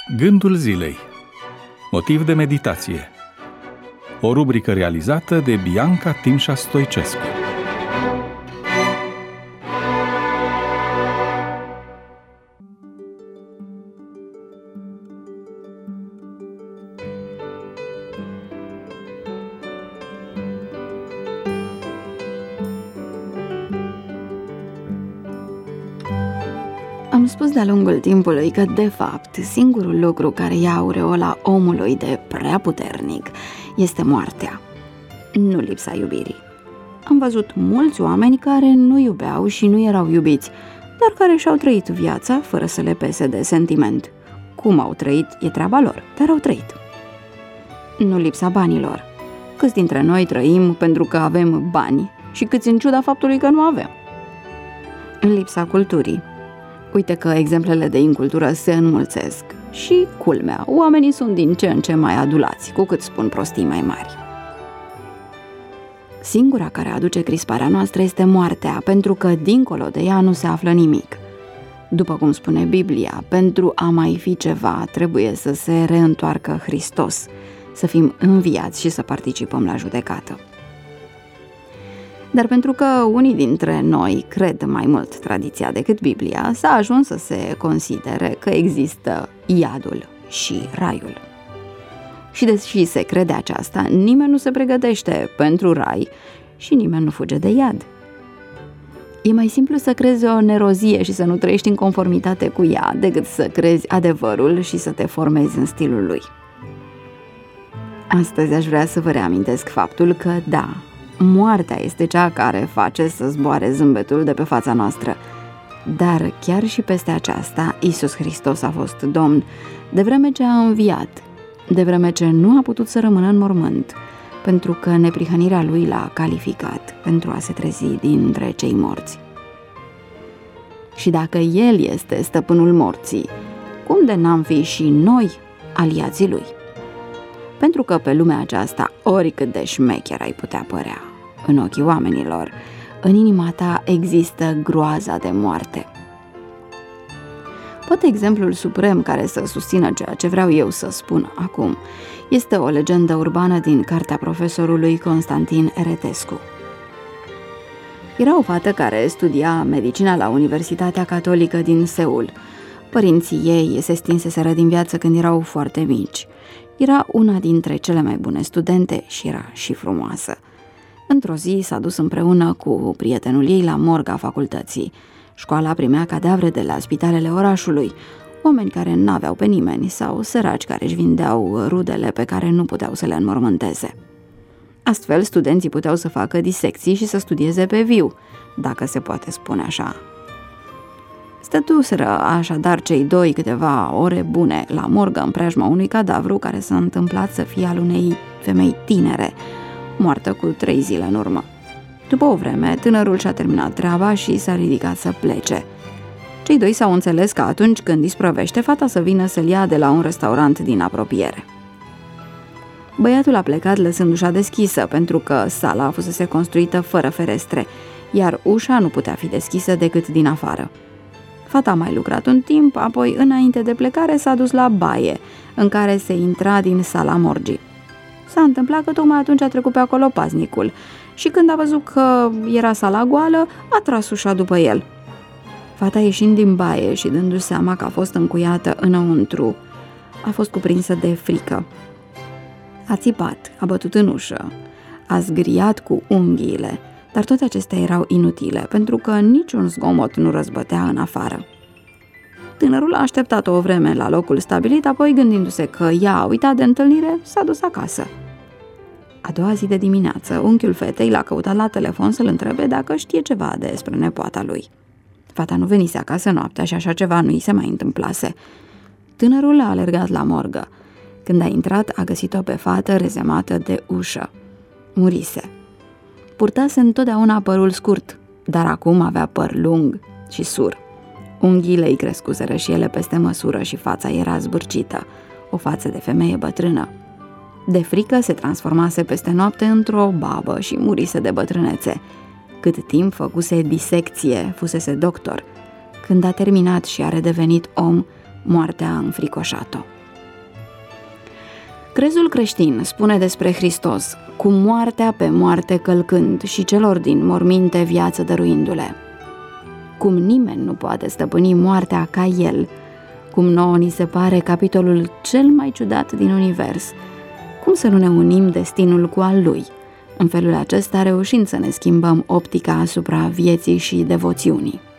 Gândul zilei. Motiv de meditație. O rubrică realizată de Bianca Timșa Stoicescu. Am spus de-a lungul timpului că, de fapt, singurul lucru care ia aureola omului de prea puternic este moartea, nu lipsa iubirii. Am văzut mulți oameni care nu iubeau și nu erau iubiți, dar care și-au trăit viața fără să le pese de sentiment. Cum au trăit e treaba lor, dar au trăit. Nu lipsa banilor. Câți dintre noi trăim pentru că avem bani și câți în ciuda faptului că nu avem? În lipsa culturii. Uite că exemplele de incultură se înmulțesc și, culmea, oamenii sunt din ce în ce mai adulați, cu cât spun prostii mai mari. Singura care aduce crisparea noastră este moartea, pentru că dincolo de ea nu se află nimic. După cum spune Biblia, pentru a mai fi ceva, trebuie să se reîntoarcă Hristos, să fim înviați și să participăm la judecată. Dar pentru că unii dintre noi cred mai mult tradiția decât Biblia, s-a ajuns să se considere că există iadul și raiul. Și deși se crede aceasta, nimeni nu se pregătește pentru rai și nimeni nu fuge de iad. E mai simplu să crezi o nerozie și să nu trăiești în conformitate cu ea, decât să crezi adevărul și să te formezi în stilul lui. Astăzi aș vrea să vă reamintesc faptul că, da, moartea este cea care face să zboare zâmbetul de pe fața noastră. Dar chiar și peste aceasta, Iisus Hristos a fost Domn, de vreme ce a înviat, de vreme ce nu a putut să rămână în mormânt, pentru că neprihănirea lui l-a calificat pentru a se trezi dintre cei morți. Și dacă El este stăpânul morții, cum de n-am fi și noi aliații lui? Pentru că pe lumea aceasta, oricât de șmecher ai putea părea în ochii oamenilor, în inima ta există groaza de moarte. Poate exemplul suprem care să susțină ceea ce vreau eu să spun acum este o legendă urbană din cartea profesorului Constantin Eretescu. Era o fată care studia medicina la Universitatea Catolică din Seul. Părinții ei se stinseseră din viață când erau foarte mici. Era una dintre cele mai bune studente și era și frumoasă. Într-o zi s-a dus împreună cu prietenul ei la morga facultății. Școala primea cadavre de la spitalele orașului, oameni care n-aveau pe nimeni sau săraci care își vindeau rudele pe care nu puteau să le înmormânteze. Astfel, studenții puteau să facă disecții și să studieze pe viu, dacă se poate spune așa. Stătuseră așadar cei doi câteva ore bune la morgă în preajma unui cadavru care s-a întâmplat să fie al unei femei tinere, moartă cu 3 zile în urmă. După o vreme, tânărul și-a terminat treaba și s-a ridicat să plece. Cei doi s-au înțeles că atunci când isprăvește, fata să vină să-l ia de la un restaurant din apropiere. Băiatul a plecat lăsând ușa deschisă, pentru că sala fusese construită fără ferestre, iar ușa nu putea fi deschisă decât din afară. Fata a mai lucrat un timp, apoi, înainte de plecare, s-a dus la baie, în care se intra din sala morgii. S-a întâmplat că tocmai atunci a trecut pe acolo paznicul și când a văzut că era sala goală, a tras ușa după el. Fata, ieșind din baie și dându-și seama că a fost încuiată înăuntru, a fost cuprinsă de frică. A țipat, a bătut în ușă, a zgriat cu unghiile, dar toate acestea erau inutile, pentru că niciun zgomot nu răzbătea în afară. Tânărul a așteptat o vreme la locul stabilit, apoi, gândindu-se că ea a uitat de întâlnire, s-a dus acasă. A doua zi de dimineață, unchiul fetei l-a căutat la telefon să-l întrebe dacă știe ceva despre nepoata lui. Fata nu venise acasă noaptea și așa ceva nu i se mai întâmplase. Tânărul a alergat la morgă. Când a intrat, a găsit-o pe fată rezemată de ușă. Murise. Purtase întotdeauna părul scurt, dar acum avea păr lung și sur. Unghiile îi crescuseră și ele peste măsură și fața era zbârcită, o față de femeie bătrână. De frică se transformase peste noapte într-o babă și murise de bătrânețe. Cât timp făcuse disecție, fusese doctor. Când a terminat și a redevenit om, moartea a înfricoșat-o. Crezul creștin spune despre Hristos, cu moartea pe moarte călcând și celor din morminte viață dăruindu-le. Cum nimeni nu poate stăpâni moartea ca El, cum nouă ni se pare capitolul cel mai ciudat din univers, cum să nu ne unim destinul cu al Lui, în felul acesta reușind să ne schimbăm optica asupra vieții și devoțiunii.